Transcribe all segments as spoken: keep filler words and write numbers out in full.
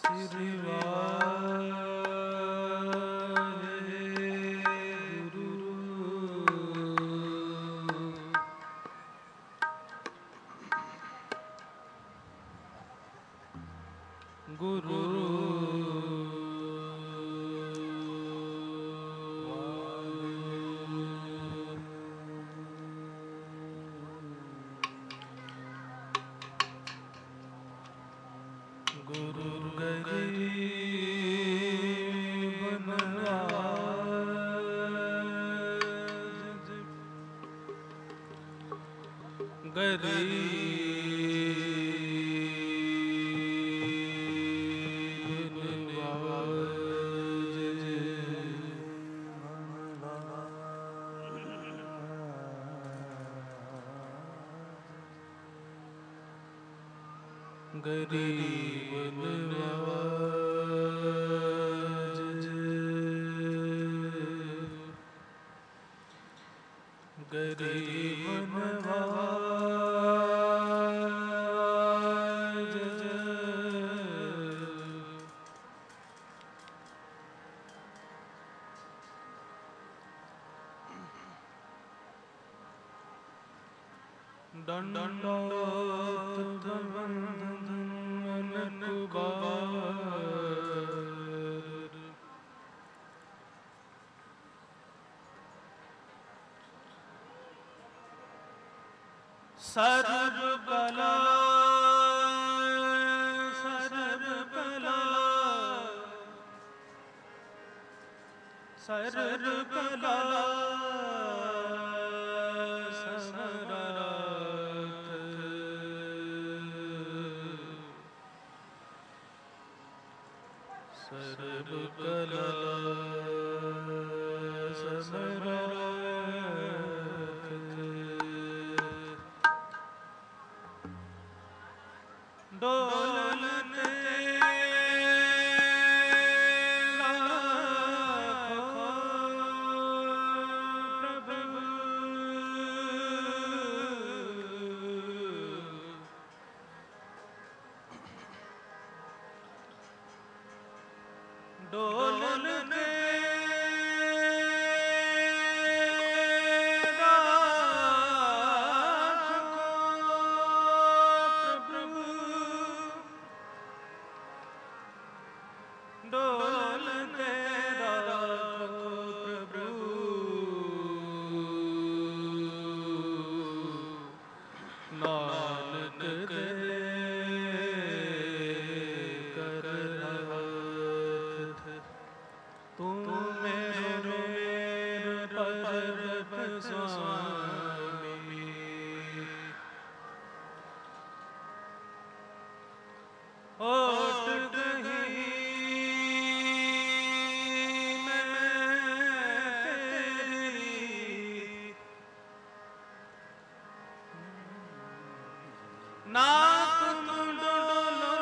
गरीब नवाज गरीब नवाज दंडोत वंदन कुबार सर्व कला सर्व कला सर्व कला सर्व कला समरथ डोलते डोलते प्रभु डोलते प्रभु नानक दे कर तू मेरो परम स्वामी ओट गही मैं तेरी नाक मुंडोलो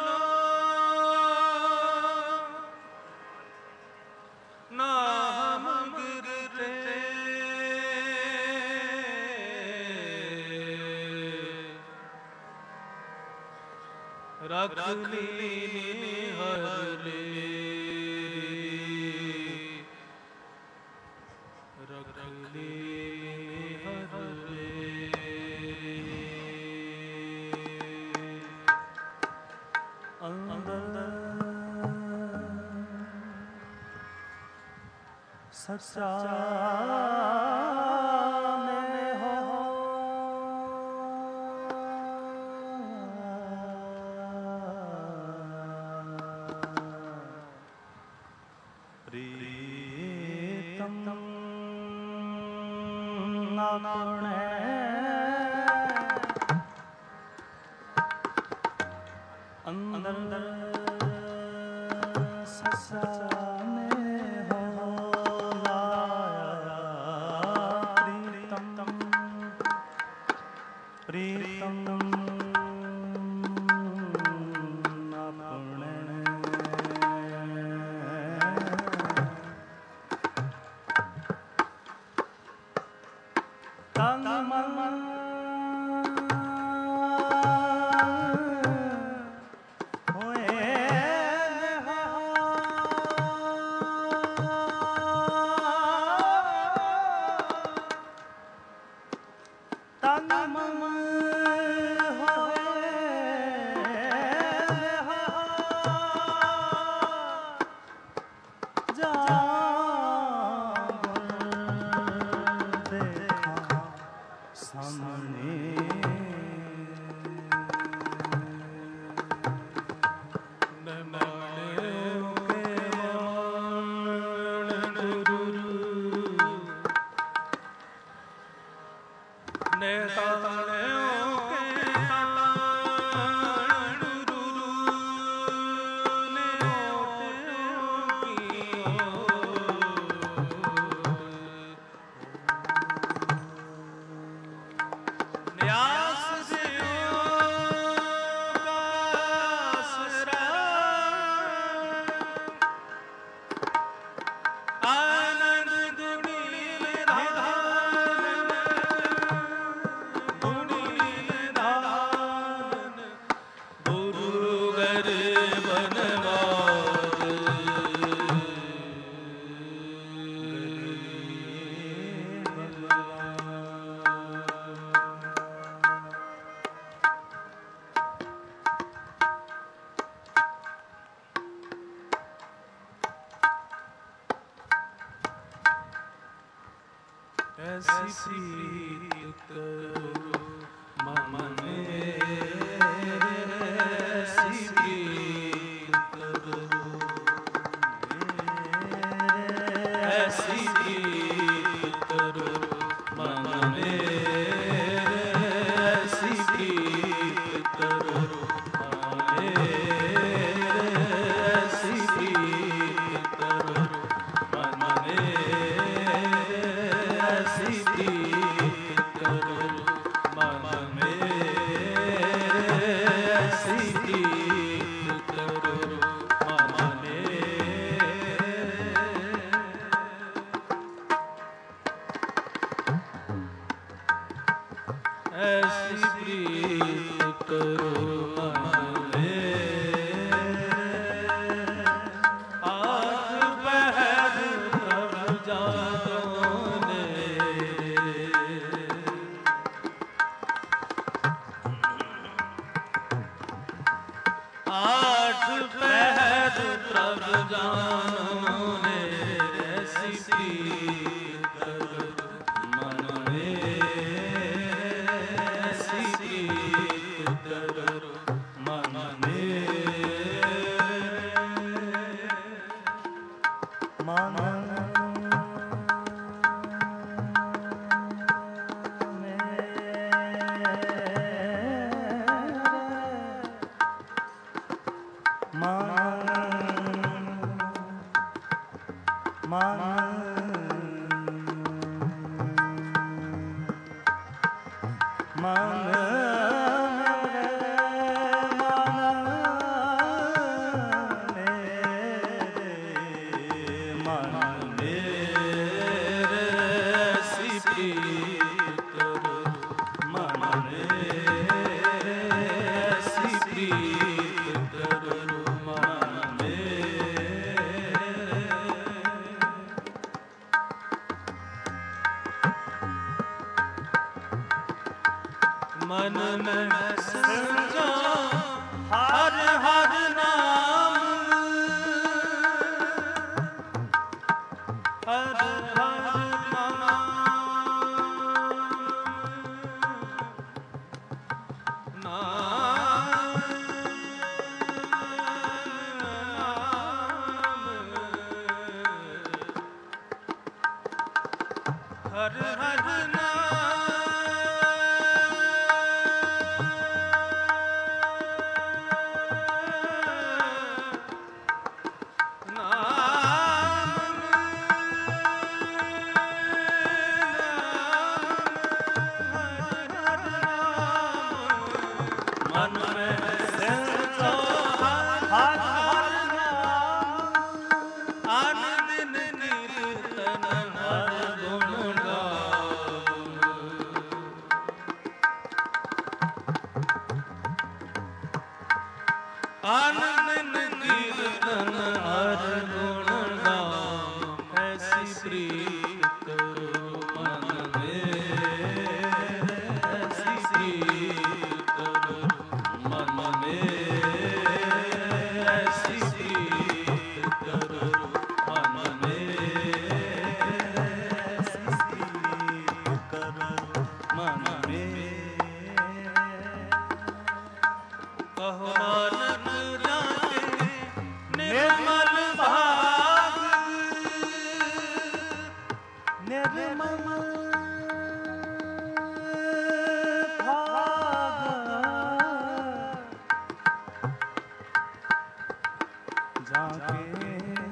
ना हम गिरते रख ली हर ले रख ली हर ले अंदर सच्चा में हो प्रीतम अपने अंदर सच्चा प्रीतम अपने तन मन होए ਐਸੀ ਪ੍ਰੀਤ ਕਰੋ ਮਨ ਮੇਰੇ, ਐਸੀ ਪ੍ਰੀਤ ਕਰੋ ਐਸੀ ਪ੍ਰੀਤ ਕਰੋ ਮਨ ਮੇਰੇ, ਐਸੀ ਪ੍ਰੀਤ ਕਰੋ ਮਨ ਮੇਰੇ, ਐਸੀ ਪ੍ਰੀਤ ਕਰੋ ਮਨ ਮੇਰੇ, ਐਸੀ ਪ੍ਰੀਤ ਕਰੋ ਮਨ ਮੇਰੇ, ਐਸੀ ਪ੍ਰੀਤ ਕਰੋ ਮਨ ਮੇਰੇ। ਐਸੀ ਪ੍ਰੀਤ ਕਰੋ ਮਨ ਮੇਰੇ, ਆਠ ਪਹਿਰ ਪ੍ਰਭ ਜਾਗੋ ਨੇ, ਆਠ ਪਹਿਰ ਪ੍ਰਭ ਜਾਗੋ ਨੇ, ਐਸੀ ਪ੍ਰੀਤ ਕਰੋ ਮਨ ਮੇਰੇ, ਐਸੀ ਪ੍ਰੀਤ ਕਰੋ ਮਨ ਮੇਰੇ। ਮਨ ਮਨ ਮੈਂ ਸਮਝਾ ਹਰ ਹਰ ਨਾਮ, ਹਰ ਹਰ ਨਾਮ, ਨਾਮ ਹਰ ਹਰ ਨਾਮ। ਆਨੰਦ ਕੀਰਤਨ ਹਰ ਗੁਣ ਗਾਵ, ਐਸੀ ਪ੍ਰੀਤ ਕਰੋ ਮਨ ਮੇਰੇ, ਐਸੀ ਪ੍ਰੀਤ ਕਰੋ ਮਨ ਮੇਰੇ, ਐਸੀ ਪ੍ਰੀਤ ਕਰੋ ਮਨ ਮੇਰੇ, ਐਸੀ ਪ੍ਰੀਤ ਕਰੋ ਮਨ ਮੇਰੇ। ਕਹੋ ਨਾਨਕ ਜਾਣੇ ਨਿਰਮਲ ਭਾਗ, ਨਿਰਮਲ ਭਾਗ ਜਾ ਕੇ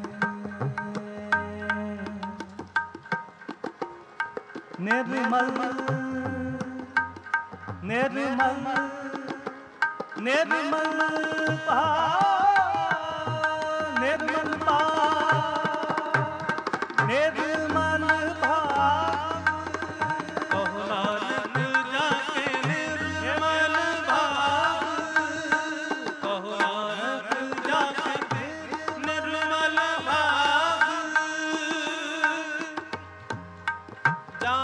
ਨਿਰਮਲ ਨਿਰਮਲ ਨਿਰਮਲ ਭਾਗ, ਨਿਰਮਲ ਭਾਗ, ਨਿਰਮਲ ਭਾਗ। ਕਹੋ ਨਾਨਕ ਜਾਣੇ ਨਿਰਮਲ ਭਾਗ, ਕਹੋ ਨਾਨਕ ਜਾਣੇ ਨਿਰਮਲ ਭਾਗ, ਜਾ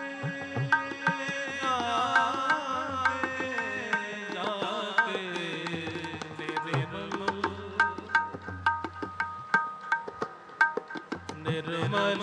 ਜਾ ਕੇ निर्मल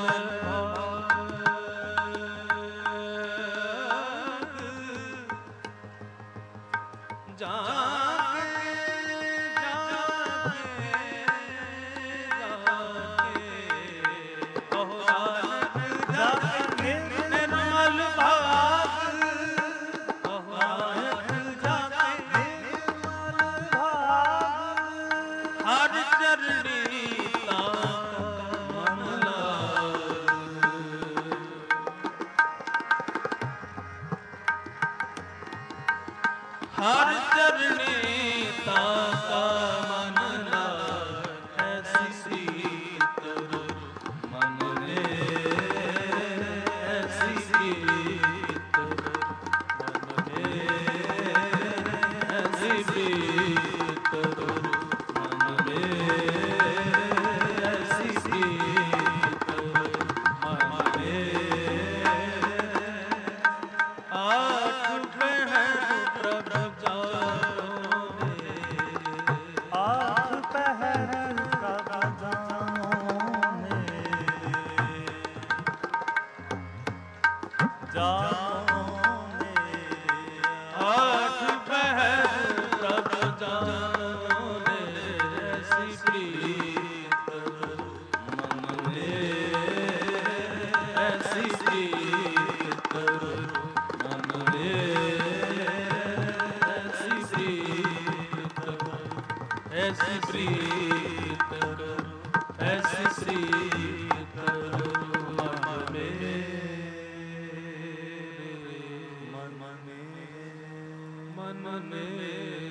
हर चरणी ताका मन लाग ऐसी सीत मन ने ऐसी सीत मन ने ऐसी सीत मन ने ऐसी सीत मन ने आठ पहर प्रभु ऐसी प्रीत ऐसी प्रीत मन में मन में मन में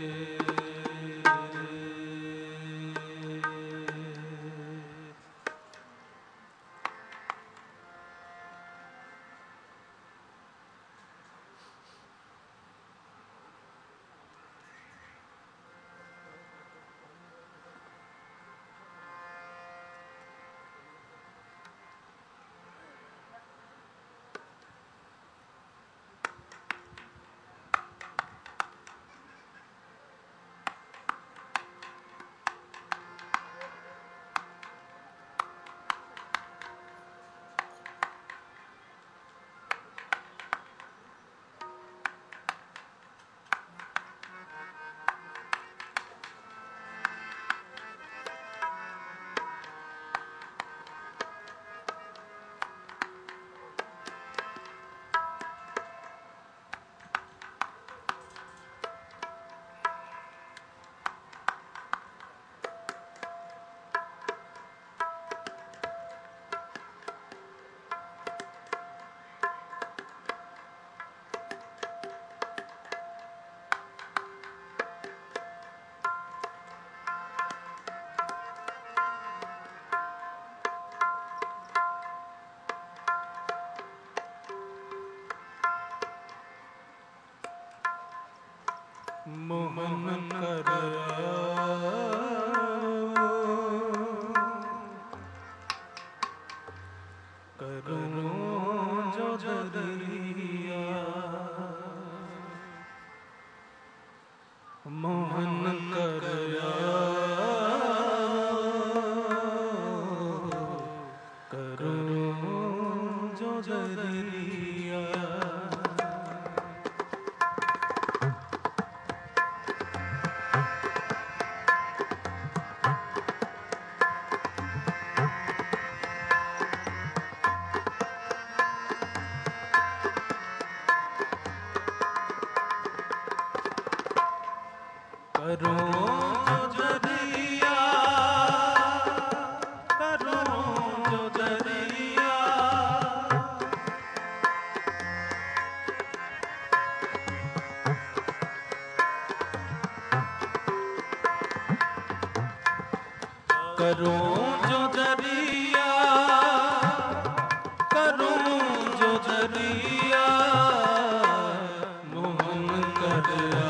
मोहन करया करूं जो दरिया मोहन करया करूं जो दरिया करूं जो दरिया करूं जो दरिया करूं जो दरिया करूं जो दरिया मोहन करया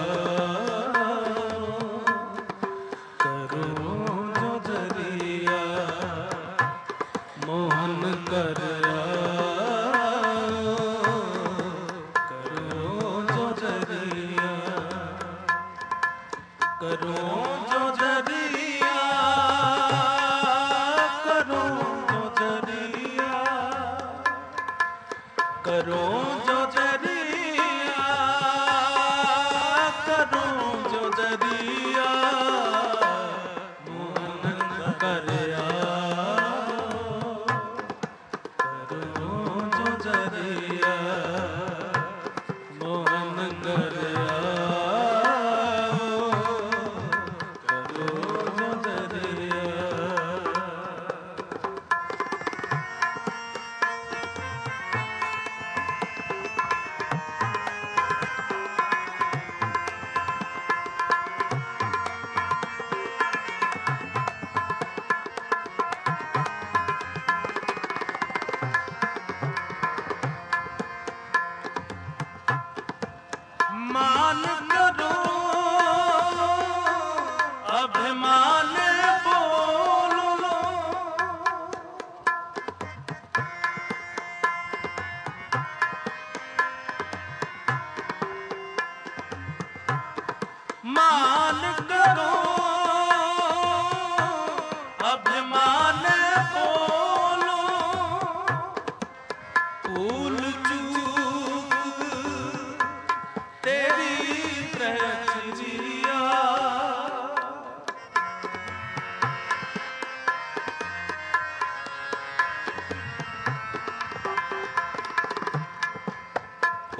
मोहन करया करो जो दरिया करो जो दरिया करो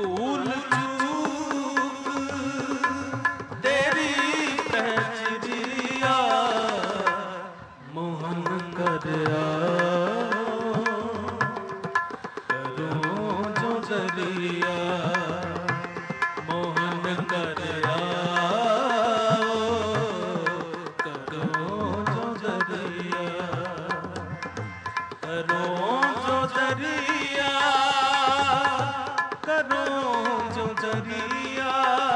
भूल चूक तेरी पहचरिया मोहन करया करो जो जरिया मोहन करया करो जो जरिया करो जो जरिया करो जो जरिया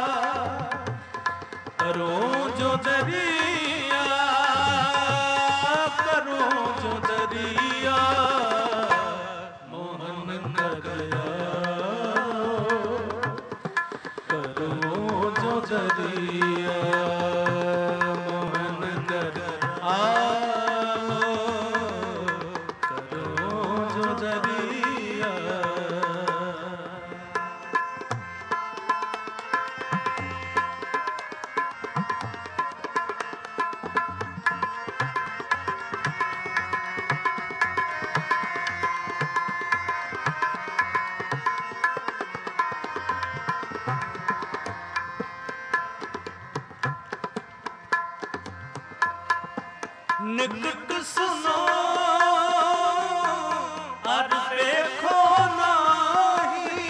करो जो जरिया करो जो जरिया मोहन करया करो जो जरिया मोहन करया करो जो जरिया निकट सुनो और देखो नाही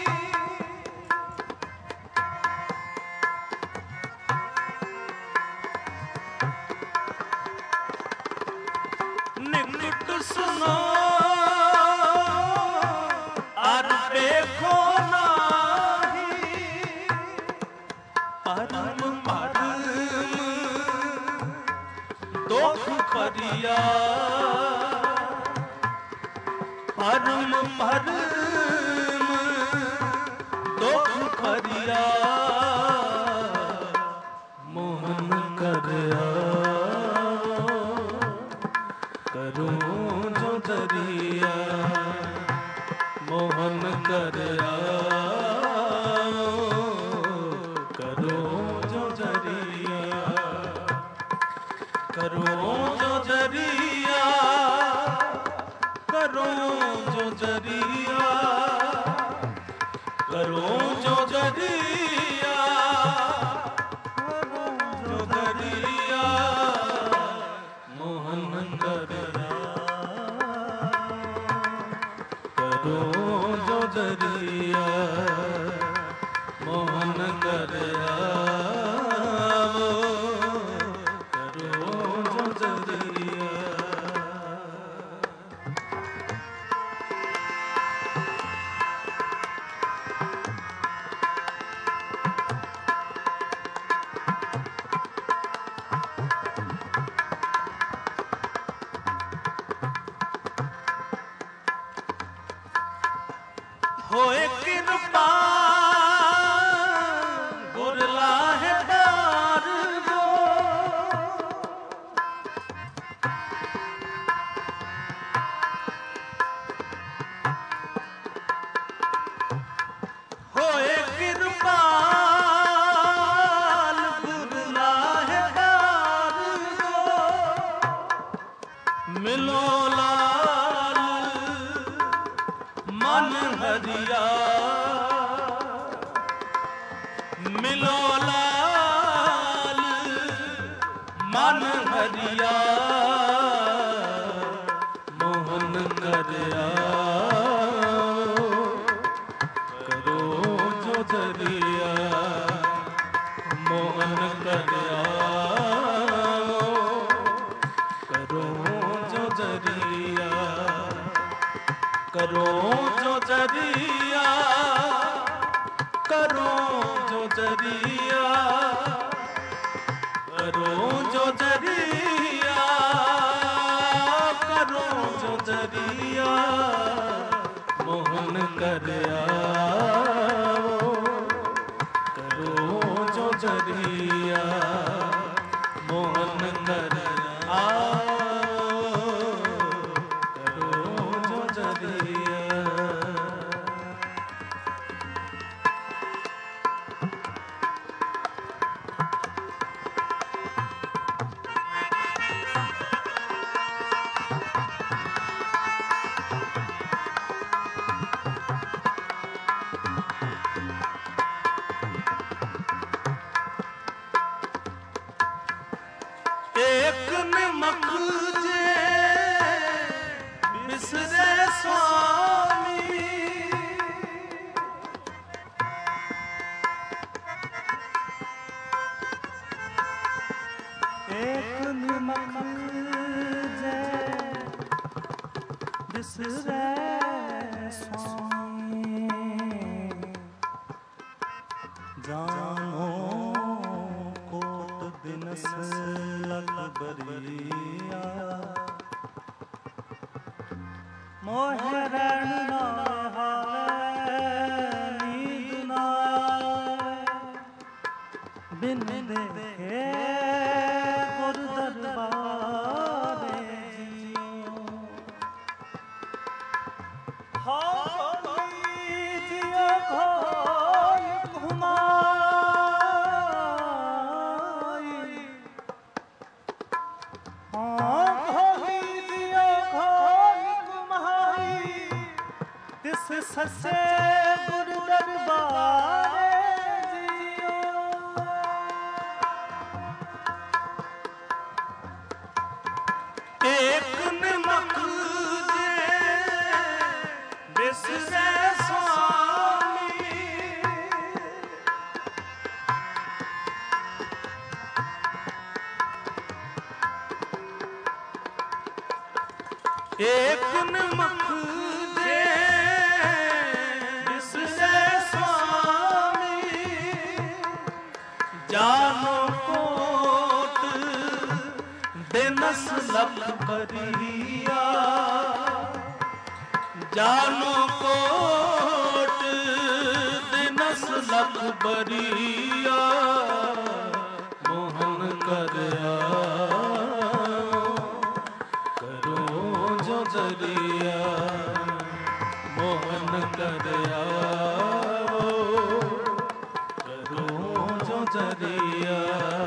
निकट सुनो और देखो नाही परम परम दुख परिया परम परम दुख परिया मोहन करया करो जो जरिया मोहन करया करो जो जरिया करो जो जरिया करो जो जरिया करो जो जरिया करो जो जरिया मोहन करया करो जो जरिया मोहन करया होए कृपा गुरला है पार गो होए कृपा गुरला है पार गो मिलो लाल मन हरिया मिलो लाल मन हरिया मोहन करया करो जो जरिया मोहन करया करो जो जरिया करो जो जरिया करो जो जरिया करो जो जरिया करो जो जरिया मोहन करया करो जो जरिया मोहन करया करो जो जरिया बिसरे स्वामी जानो कोट दिनस अकबरिया मोहे रैन ना हावे नींद ना बिन देखे गुर दरबारे जियो होली जियो घोल घुमाई हाँ होली जियो घोल घुमाई तिस ससे गुर दरबारे एक निमक दे बिसरे स्वामी एक निमक दे बिसरे स्वामी जानो कोट दिनस लखबरिया जानो कोट दिनस लखबरिया मोहन कर करो जो जरिया मोहन कर करो जो जरिया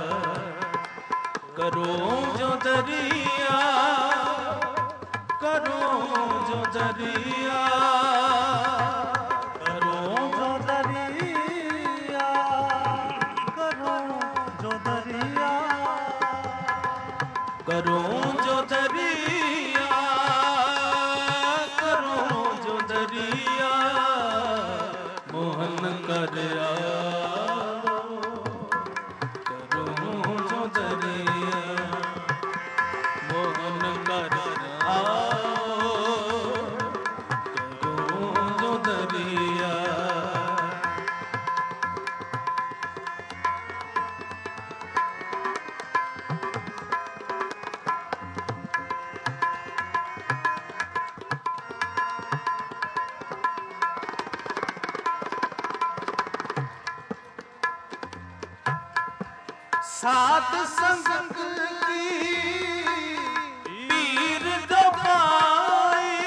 करो जो दरिया करो जो दरिया करो जो दरिया करो जो दरिया करो जो दरिया करो जो दरिया मोहन कर साध संग की पीर दबाई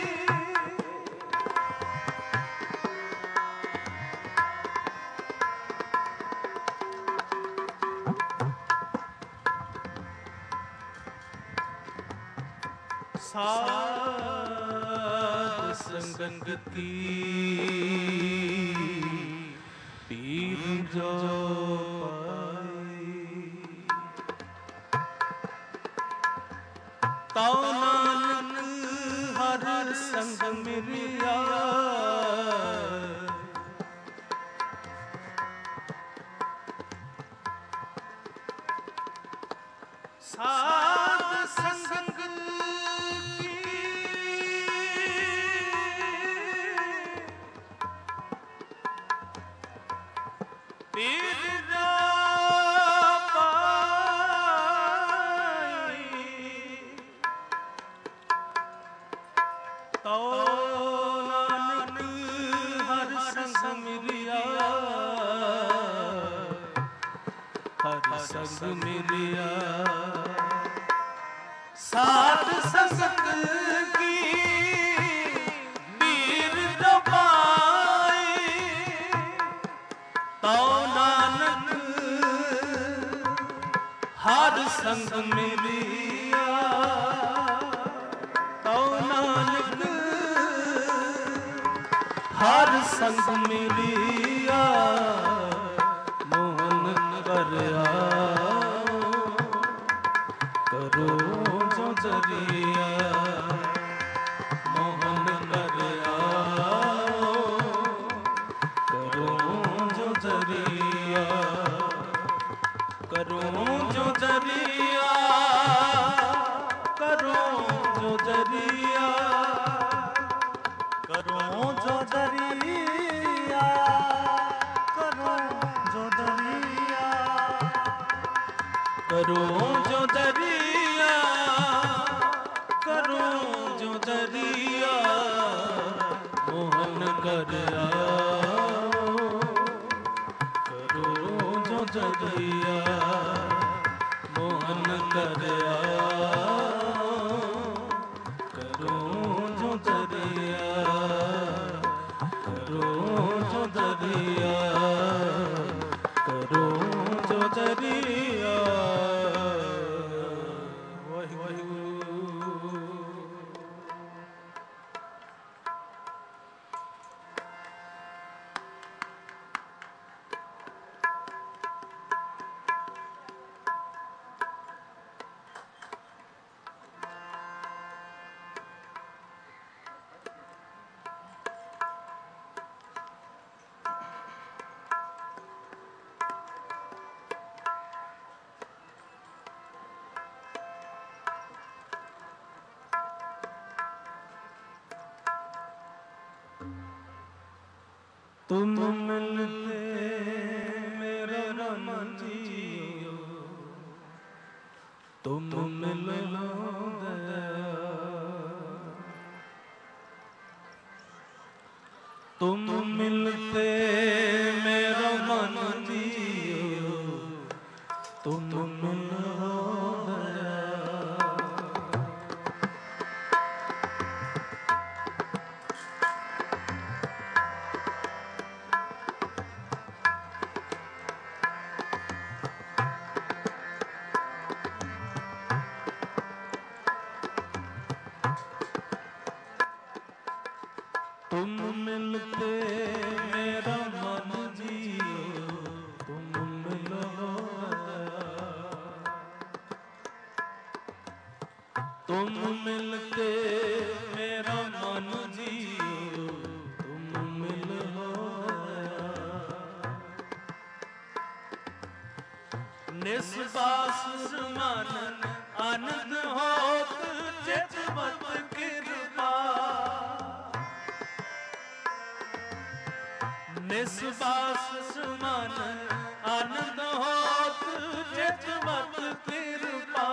साध संग की पीर जो तो नानक हर संग मिलिया साध संग की पीर तो नानक हर संग मिलिया हर संग मिलिया साध संग की पीर दबाई तो नानक हर संग मिलिया तो नानक हर संग मिलिया मोहन कर करो जो जरिया मोहन कर करो जो जरिया करो जो जरिया करो जो जरिया करूं जो दरिया, करूं जो दरिया, मोहन कर आओ, करूं जो दरिया, मोहन कर आओ, करूं जो दरिया, करूं जो दरिया, करूं जो दरिया। तुम मिलते मेरा मन जियो, तुम मिलो दया, तुम मिलते मेरा मन जियो, तुम मिलो दया। तुम मिलते मेरा मन जियो, तुम मिलो दया, तुम मिलते मेरा मन जियो, तुम मिलो दया। निस्बास मन आनंद होत चितवत कृपा, निस्बास मन आनंद होत चितवत कृपा,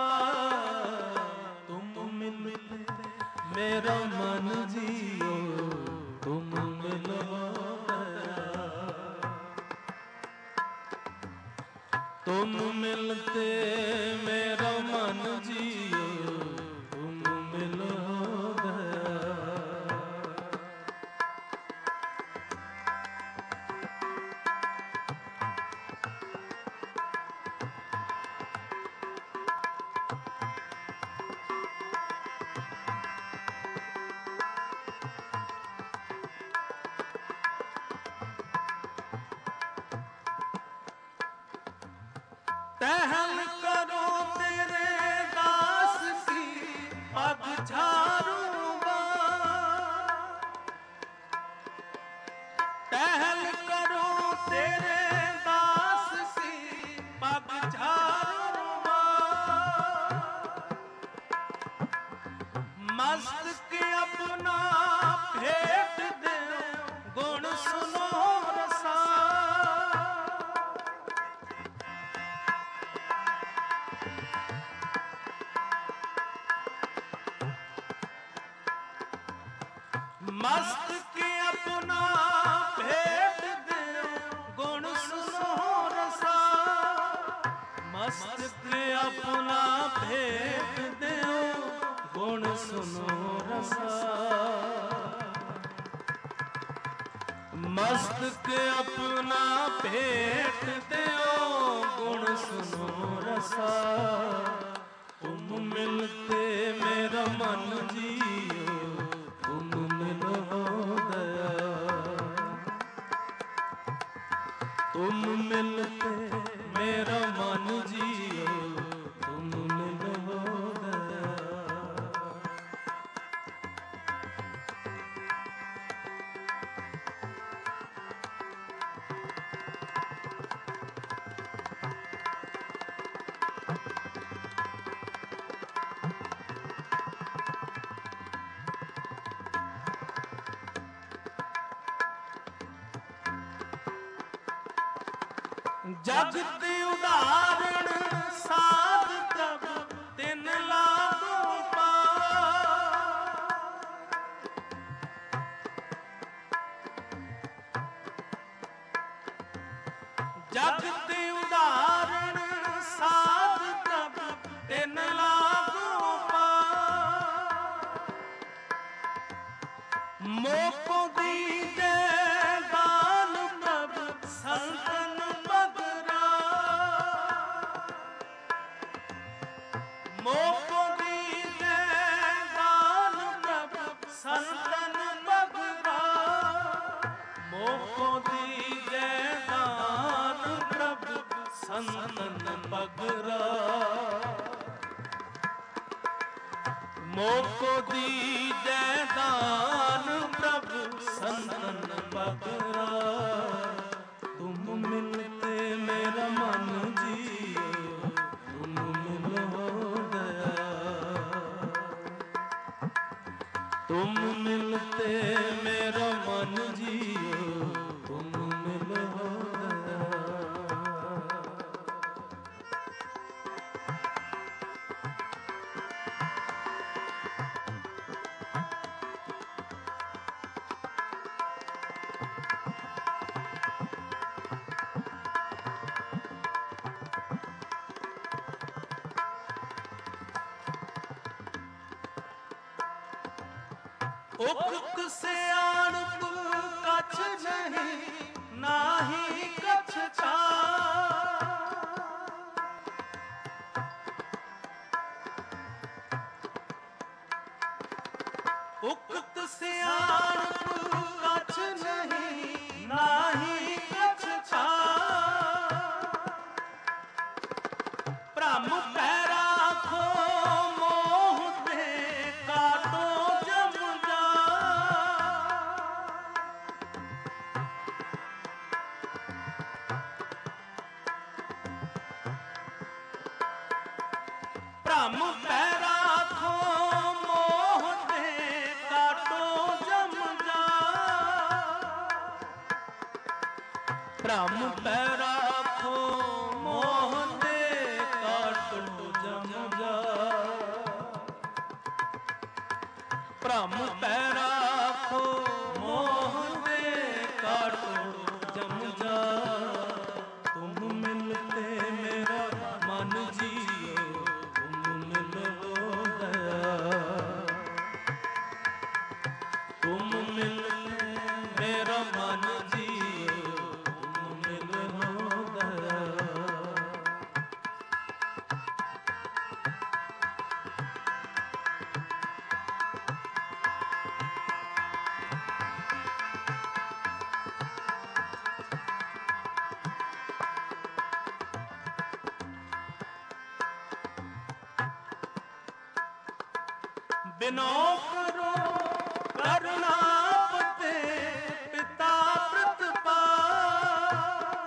तुम मिलते मेरा मन जियो, तुम मिलो दया, तुम मिलते मेरा मन जियो, तुम मिलो दया। टहल करो तेरे दास की पग झारूंगा, टहल करो तेरे दास की पग झारूंगा, मस्तक अपना भेंट दे गुण सुनो रसा, मस्तक अपना भेंट दे गुण सुनो रसा, मस्तक अपना भेंट दे गुण सुनो रसा, मस्तक अपना भेंट दे गुण सुनो रसा, तुम मिलते मेरा मन जियो, तुम मिलो दया, तुम मिलते मेरा मन जियो, तुम मिलो दया। जगत उदाहरण साध ਜਗ ਤੇ ਉਦਾਹਰਣ ਸਾਧ ਪ੍ਰਭ ਤਿਨ ਲਾਗੋ ਪਾਰ। ਮੋਕੋ ਦੀਜੈ ਦਾਨ ਪ੍ਰਭ ਸੰਤਨ ਬਦਰਾ। ਮੋਕੋ ਦੀਜੈ ਦਾਨ ਪ੍ਰਭ ਸੰਤਨ ਬਦਰਾ। ਮੋਕੋ ਦੀਜੈ ਦਾਨ ਪ੍ਰਭ ਸੰਤਨ ਬਦਰਾ। ਮੋਕੋ ਦੀਜੈ ਦਾਨ ਪ੍ਰਭ ਸੰਤਨ ਬਦਰਾ। ਤੁਮ ਮਿਲਤੇ ਮੇਰਾ ਮਨ ਜੀਓ, ਤੁਮ ਮਿਲੋ ਦਇਆ। ਤੁਮ ਮਿਲਤੇ ਮੇਰਾ ਮਨ ਜੀਓ, ਤੁਮ ਮਿਲੋ ਦਇਆ। ਉਕਤ ਸਿਆਣਪ ਕਛ ਨਹੀਂ, ਨਾਹੀ ਕਛ ਛਾਰ। ਉਕਤ ਸਿਆਣਪ ਕਛ ਨਹੀਂ, ਨਾਹੀ ਕਛ ਛਾਰ। ਭ੍ਰਮ ਪੈ ਰਾਖੋ ਮੋਹ ਤੇ ਕਾਟੋ ਜਮ ਜਾ। ਭ੍ਰਮ ਪੈ ਰਾਖੋ ਮੋਹ ਤੇ ਕਾਟੋ ਜਮ ਜਾ। ਭ੍ਰਮ ਪੈ ਰਾਖੋ ਮੋਹ ਤੇ ਕਾਟੋ ਜਮ ਜਾ। ਭ੍ਰਮ ਪੈ ਰਾਖੋ ਮੋਹ ਤੇ ਕਾਟੋ ਜਮ ਜਾ। ਤੁਮ ਮਿਲਤੇ ਮੇਰਾ ਮਨ ਜੀਓ, ਤੁਮ ਮਿਲੋ ਦਇਆ। ਤੁਮ ਮਿਲਤੇ ਮੇਰਾ ਮਨ ਜੀਓ, ਤੁਮ ਮਿਲੋ ਦਇਆ। ਬਿਨੋ ਕਰੋ ਕਰੁਣਾਪਤੇ ਪਿਤਾ ਪ੍ਰਤਪਾਲ।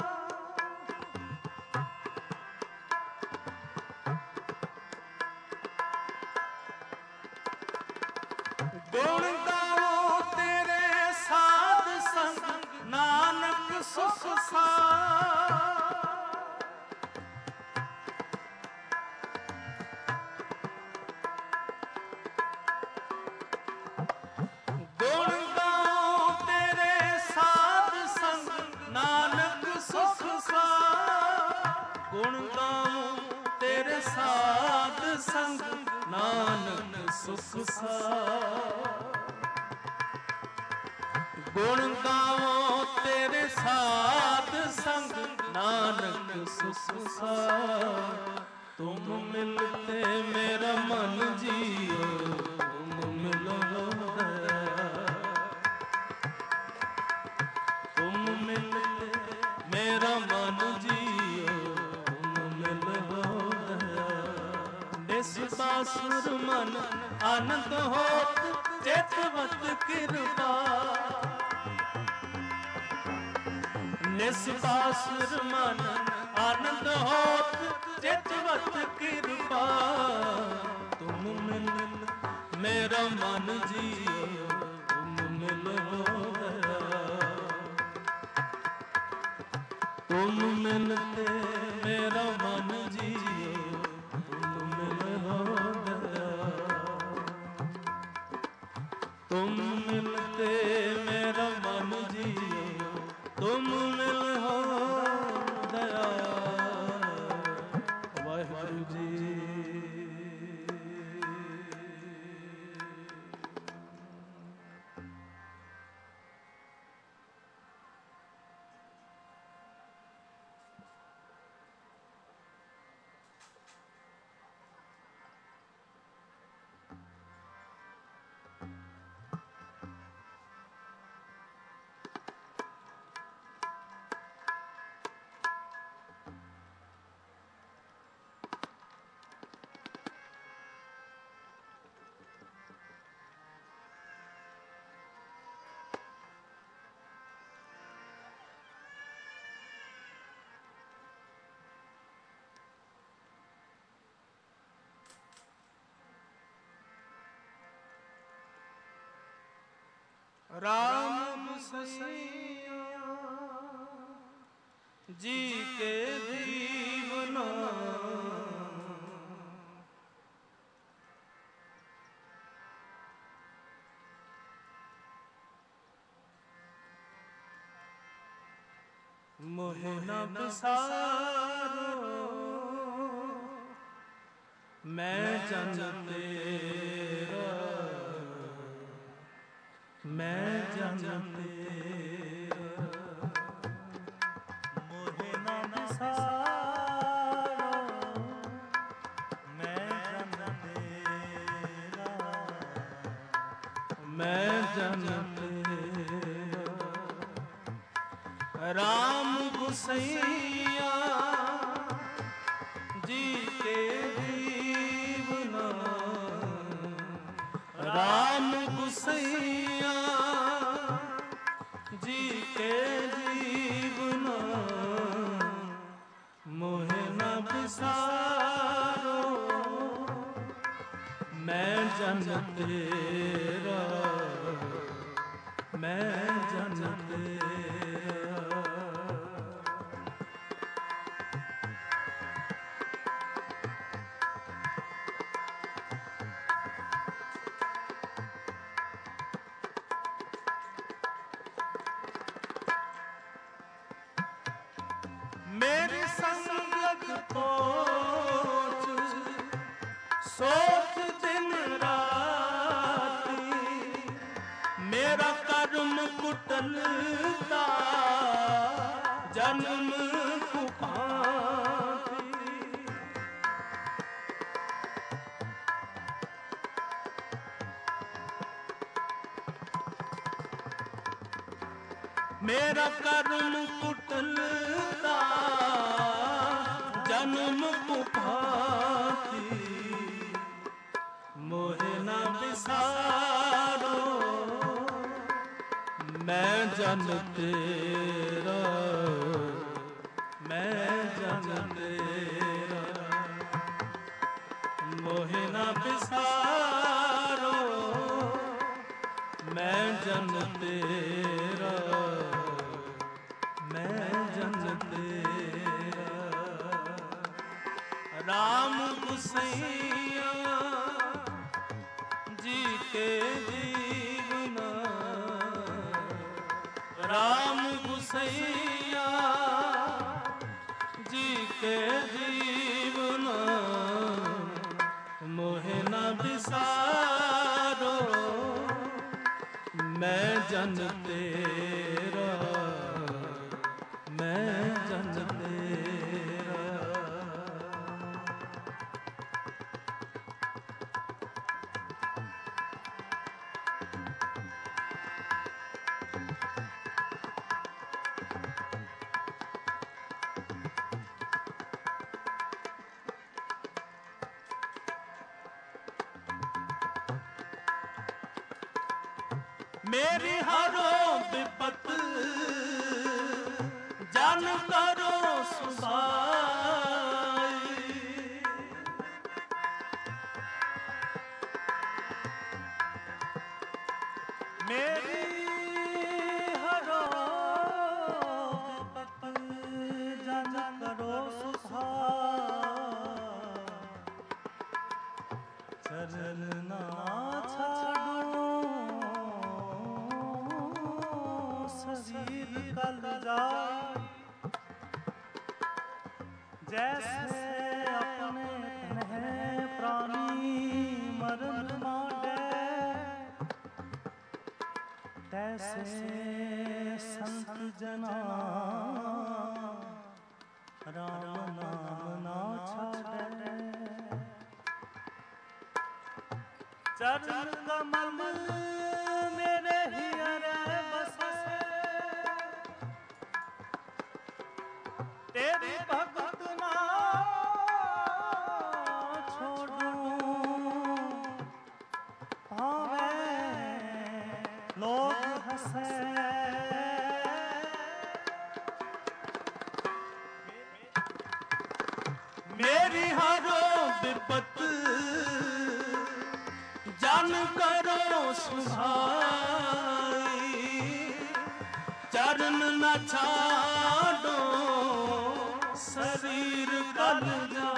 ਗੁਣ ਗਾਵੋ ਤੇਰੇ ਸਾਧ ਸੰਗ, ਨਾਨਕ ਸੁਖ ਸਾਰ। ਗੁਣ ਗਾਓ ਤੇਰੇ ਸਾਧ ਸੰਗ, ਨਾਨਕ ਸੁਖ ਸਾਰ। ਗੁਣ ਗਾਓ ਤੇਰੇ ਸਾਧ ਸੰਗ, ਨਾਨਕ ਸੁਖ ਸਾਰ। ਗੁਣ ਗਾਓ ਤੇਰੇ ਸਾਧ ਸੰਗ, ਨਾਨਕ ਸੁਖ ਸਾਰ। ਤੁਮ ਮਿਲਤੇ ਮੇਰਾ ਮਨ ਜੀਓ, ਤੁਮ ਮਿਲੋ ਦਇਆ। ਤੁਮ ਮਿਲਤੇ ਮੇਰਾ ਮਨ ਜੀਓ, ਤੁਮ ਮਿਲੋ ਦਇਆ। ਨਿਸ ਬਾਸੁਰ ਮਨ ਆਨੰਦ ਹੋਤ, ਚੇਤਵਤ ਕਿਰਪਾ। ਨਿਸ ਬਾਸੁਰ ਮਨ ਆਨੰਦ ਹੋਤ, ਚੇਤਵਤ ਕਿਰਪਾ। ਤੁਮ ਮਿਲ ਮੇਰਾ ਮਨ ਜੀਓ, ਤੁਮ ਮਿਲੋ ਦਇਆ। ਤੁਮ ਮਿਲਤੇ ਮੇਰਾ ਮਨ ਜੀਓ, ਤੁਮ ਮਿਲੋ ਦਇਆ। ਤੁਮ ਮਿਲਤੇ ਮੇਰਾ ਮਨ ਜੀਓ, ਤੁਮ ਮਿਲੋ ਦਇਆ। राम सैया जी के दीवना मोहे न बिसारो मैं जन तेरा मैं जन तेरा मोहे न बिसारो मैं जन तेरा मैं जन तेरा राम गुसैया जी के दीवना राम गुसैया जी के दीवना मोहे न बिसारो मैं जन तेरा मैं जन तेरा मेरी संगत सोच सोच दिन राती मेरा कर्म कुटलता जन्म कुपाती मेरा कर्म कुटलता जन्म कुपाती मोहे न बिसारो मैं जन तेरा मैं जन तेरा मोहे न बिसारो मैं जन तेरा मैं जन तेरा राम गुसैया जी के दीवना राम गुसैया जी के दीवना मोहे न बिसारो मैं जन तेरा मैं जन तेरा मेरी हरो विपत जान करो सुधाई मेरी हरो विपत जान करो सुधाई चरण ना शरीर कल जाए जैसे अपने तन्हे प्राणी मरण मांडे तैसे संत जना राम नाम ना छाड़े चरण कमल मेरे हियरे बसे तेरी भगत ना छोड़ूं भावे लोग हंसे मेरी हरो विपत जान करो सुधाई ਚਰਨ ਨਾ ਛਾਡੋ ਸਰੀਰ ਕਲ ਜਾ,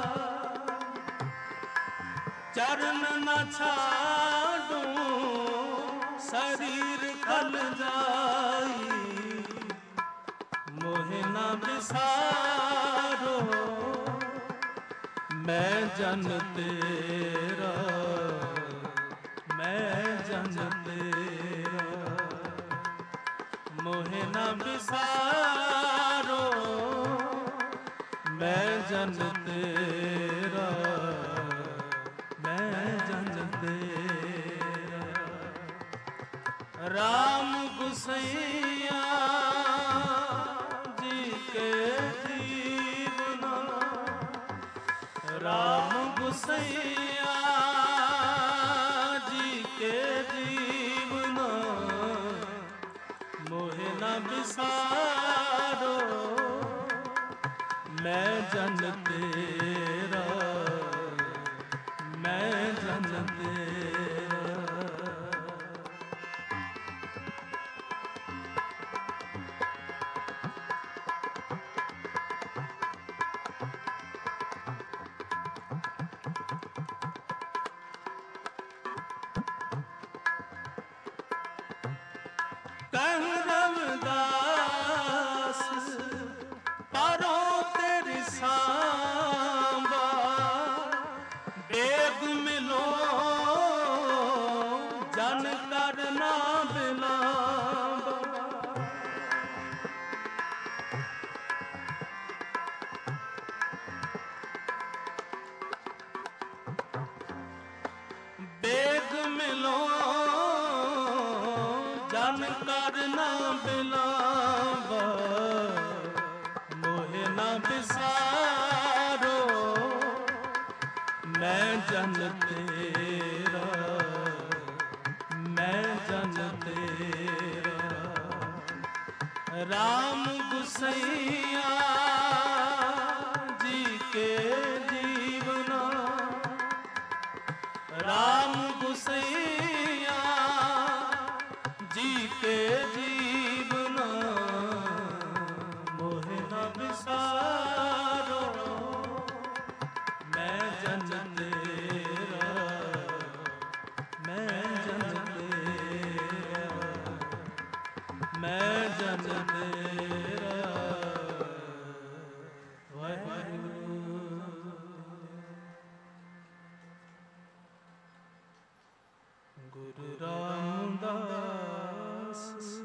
ਚਰਨ ਨਾ ਛਾਡੋ ਸਰੀਰ ਕਲ ਜਾਈ, ਮੋਹਿ ਨਾ ਵਿਸਾਰੋ ਮੈਂ ਜਨ ਤੇਰਾ, ਮੈਂ ਜਨ ਤੇਰਾ, ਮੋਹਿ ਨਾ ਵਿਸਾਰੋ ਮੈਂ ਜਨ ਤੇਰਾ, ਮੈਂ ਜਨ ਤੇਰਾ। ਰਾਮ ਗੁਸਈਆ ਜੀ ਕੇ ਜੀਵਨਾ, ਰਾਮ ਗੁਸਈਆ ਜੀ ਕੇ ਜੀਵਨਾ, ਮੋਹਿ ਨਾ ਵਿਸਾਰੋ ਮੈਂ ਜਨ ਤੇਰਾ, ਮੈਂ ਜਨ ਤੇਰਾ। ਕਹਿ ਰਵਿਦਾਸ ਪਰੋ ਤੇਰੀ ਸਾਂਭਾ, ਬੇਗ ਮਿਲੋ ਜਨ ਕਰ ਨਾ ਬਿਲਾਵਾ, ਬੇਗ ਮਿਲੋ ਜਨ ਕਰ ਨਾ ਬਿਲਾਵਾ, ਮੋਹਿ ਨਾ ਵਿਸਾਰੋ ਮੈਂ ਜਨ ਤੇਰਾ, ਮੈਂ ਜਨ ਤੇਰਾ। ਰਾਮ ਗੁਸਈਆ ਜੀ ਕੇ ਜੀਵਨਾ, ਰਾਮ ਗੁਸਈਆ ਜੀ ਕੇ ਜੀਵਨਾ, ਮੋਹਿ ਨਾ ਵਿਸਾਰੋ ਮੈਂ ਜਨ ਤੇਰਾ, ਮੈਂ ਜਨ ਤੇਰਾ, ਮੈਂ ਜਨ ਤੇਰਾ। ਵਾਹਿਗੁਰੂ। ਗੁਰੂ ਰਾਮਦਾਸ,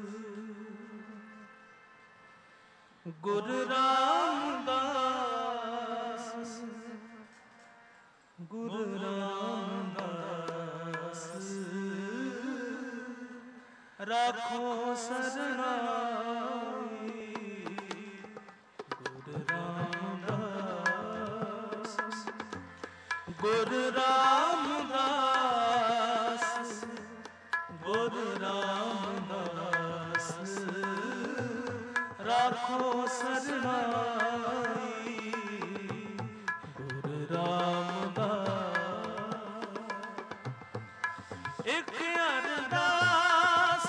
ਗੁਰੂ ਰਾਮਦਾਸ, ਗੁਰੂ ਰਾਮਦਾਸ, ਰਾਖੋ ਸਰਨਾਈ, ਗੁਰੂ ਰਾਮਦਾਸ, ਗੁਰੂ ਰਾਮਦਾਸ, ਗੁਰੂ ਰਾਮਦਾਸ, ਰਾਖੋ ਸਰਨਾਈ, ਗੁਰੂ ਰਾਮਦਾਸ। ਇੱਕ ਅਰਦਾਸ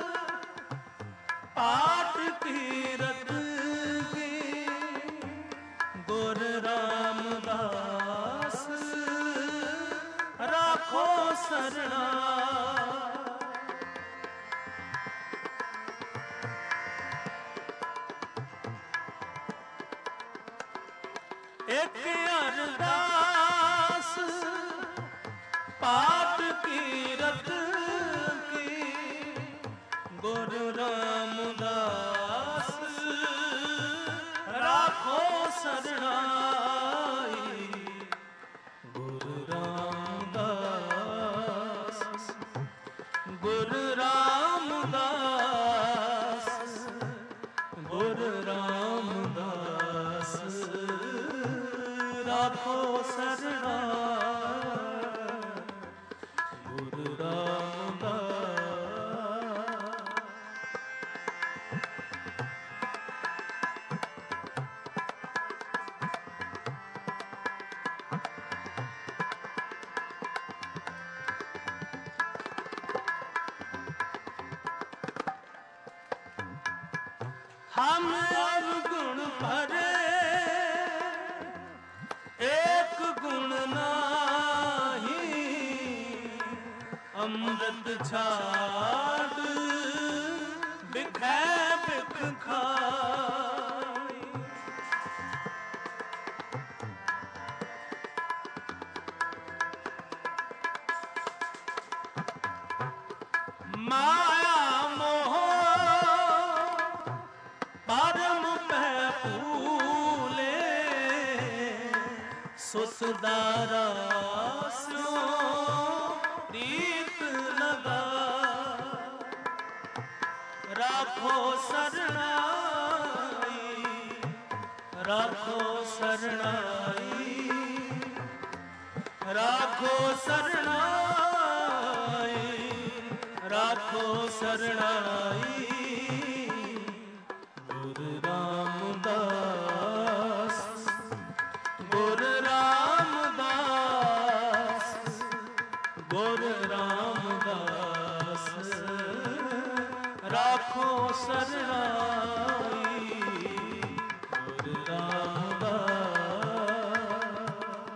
ਪਾਠ ਕੀਰਤ ਕੀ, ਗੁਰੂ ਰਾਮਦਾਸ, ਰਾਖੋ ਸਰਨਾ। ਇੱਕ ਅਰਦਾਸ ਪਾਠ ਕੀਰਤ ਕੀ, ਗੁਰੂ ਰਾਮਦਾਸ, ਰਾਖੋ ਸਰਨਾਈ, ਗੁਰੂ ਰਾਮਦਾਸ, ਗੁਰੂ ਰਾਮਦਾਸ, ਗੁਰੂ ਰਾਮਦਾਸ, ਰਾਖੋ ਸਰਨਾਈ, ਗੁਰੂ ਰਾਮਦਾਸ। हम अवगुण भरे एक गुण नाही, अमृत छाड़ बिखै बिख खाई। माया मोह परम पै भूले, सुसदारा स्यो रीत लगा। राखो सरणाई, राखो सरणाई, राखो सरणाई, राखो सरणाई। गुरु रामदास, गुरु रामदास, गुरु रामदास, राखो सरणाई। गुरु रामदास।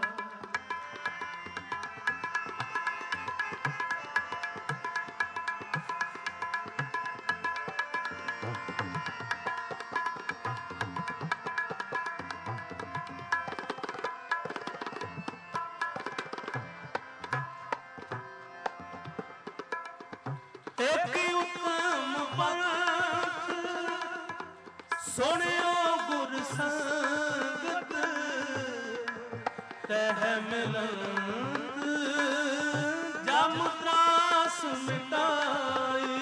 एक उत्तम पंथ सुनियो गुर संगत, तह मिलंत जम त्रास मिटाई।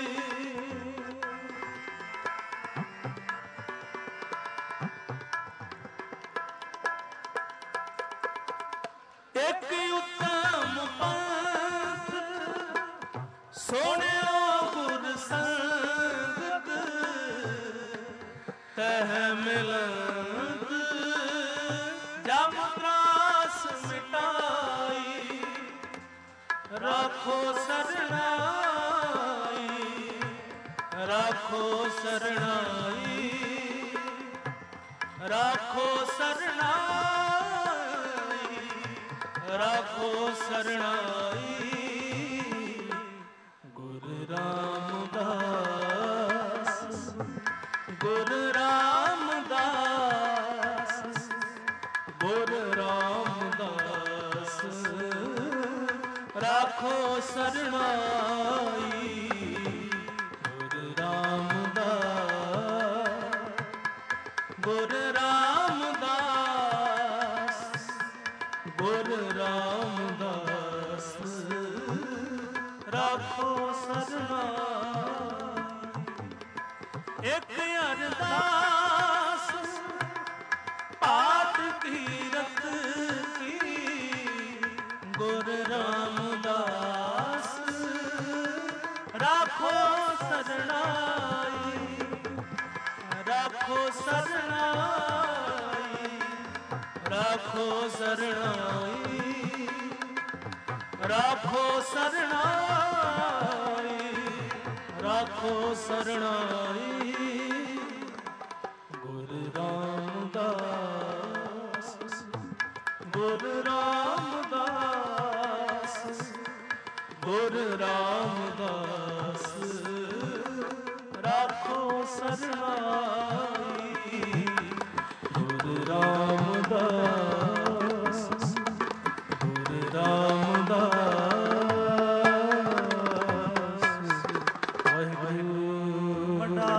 एक उत्तम पंथ सुनियो गुर संगत, तह मिलंत जम त्रास मिटाई। राखो सरणाई, राखो सरणाई, राखो सरणाई, राखो सरणाई। गुरु रामदास, गुरु रामदास, गुरु रामदास, राखो सरणाई। गुरु रामदास, गुरु रामदास, गुरु रामदास, राखो सरणाई। एक अरदास पाठ कीरत की, गुरु रामदास, राखो सरणाई, राखो सरणाई, राखो सरणाई, राखो सरणाई, राखो सरणाई। गुरु रामदास, गुरु रामदास, गुरु रामदास, राखो सरणाई। गुरु रामदास, गुरु रामदास। वाहिगुरू ਵੱਡਾ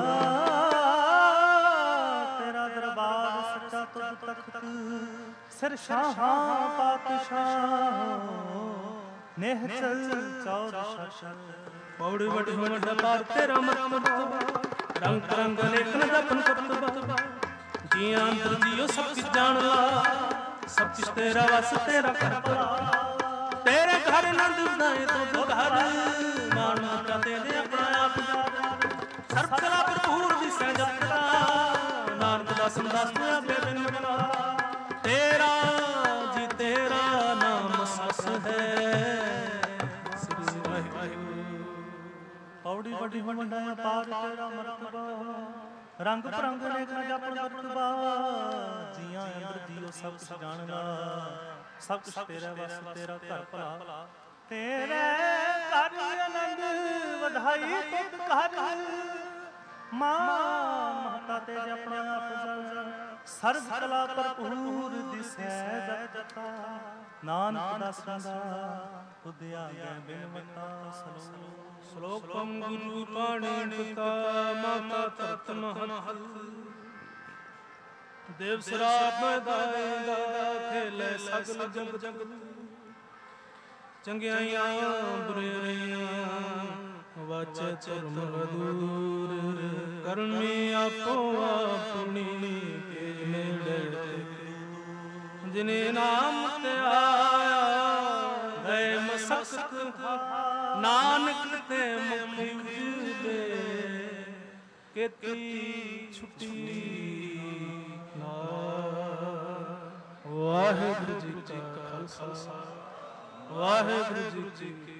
ਤੇਰਾ ਦਰਬਾਰ ਸੱਚਾ ਤੁਧ ਤਖਤ, ਸਿਰ ਸ਼ਾਹਾਂ ਪਾਤਸ਼ਾਹ ਨੇਹ ਚਲ ਚੌਰ ਸ਼ਰ। ਪੌੜੀ ਵੱਡੀ ਵੱਡਾ ਪਾਰ ਤੇਰਾ ਮਰਤਬਾ, ਰੰਗ ਰੰਗ ਅਨੇਕ ਨ ਜਪਨ ਕਰਤਬਾ। ਜੀਆਂ ਅੰਦਰ ਜੀਓ ਸਭ ਕਿਛ ਜਾਣ ਲਾ, ਸਭ ਕਿਛ ਤੇਰਾ ਵਸ ਤੇਰਾ ਕਰਤਬਾ। ਤੇਰੇ ਘਰ ਨੰਦ ਦਾਏ ਤੁਧ ਘਰ, ਮਾਣ ਮੋਟਾ ਤੇਰੇ ਆਪਣਾ ਆਪ ਸਰਬ ਕਲਾ ਭਰਪੂਰ ਦਿਸੈ ਜਪਦਾ। ਨਾਨਕ ਦਾਸ ਦਾਸ ਤੂੰ ਆਪੇ ਬਿਨ ਮਿਲਾ, ਤੇਰਾ ਜੀ ਤੇਰਾ ਨਾਮ ਸਸ ਹੈ। ਸ੍ਰੀ ਵਾਹਿਗੁਰੂ। ਪੌੜੀ ਵੱਡੀ ਵੱਡਾ ਪਾਰ ਤੇਰਾ ਮਰਤਬਾ, ਰੰਗ ਬਰੰਗ ਅਨੇਕ ਨਾ ਜਪਨ ਕਰਤਬਾ, ਜੀਆਂ ਅੰਦਰ ਜੀਓ ਸਭ ਕੁਛ ਜਾਣਨਾ, ਸਭ ਕੁਛ ਤੇਰਾ ਵਸ ਤੇਰਾ ਘਰ ਭਲਾ, ਤੇਰੇ ਘਰ ਆਨੰਦ ਵਧਾਈ ਤੁਧ ਘਰ, ਮਾਂ ਮਹਤਾ ਤੇ ਆਪਣੇ ਆਪ ਜਲ, ਸਰਬ ਕਲਾ ਭਰਪੂਰ ਦਿਸੈ ਜਗ ਜਤਾ, ਨਾਨਕ ਦਾਸਾਂ ਤੁਧ ਆਗੇ ਬਿਨ ਵਤਾ ਸਲੋ। ਸ਼ਲੋਕਮ ਗੁਰੂ ਪਾਣੀ ਪਿਤਾ ਮਾਤਾ ਤਤ ਮਹਤ, ਦੇਵ ਸਰਾਪ ਮੈਦਾਏ ਦਾ ਖੇਲੇ ਸਗਲ ਜਗ ਜਗ, ਚੰਗਿਆਈਆਂ ਬੁਰਿਆਈਆਂ ਵਾਚੈ ਧਰਮ ਅਦੂਰ, ਕਰਮੀ ਆਪੋ ਆਪਣੀ ਕੇ ਨੇੜੇ, ਜਿਨੇ ਨਾਮ ਤੇ ਆਇਆ ਗਏ ਮਸਕਤ, ਨਾਨਕ ਤੇ ਮੁਖੀ ਉਜਲੇ, ਕੀਤੀ ਛੁੱਟੀ ਨਾਮ। ਵਾਹਿਗੁਰੂ ਜੀ ਕਾ ਖਾਲਸਾ, ਵਾਹਿਗੁਰੂ ਜੀ ਕੀ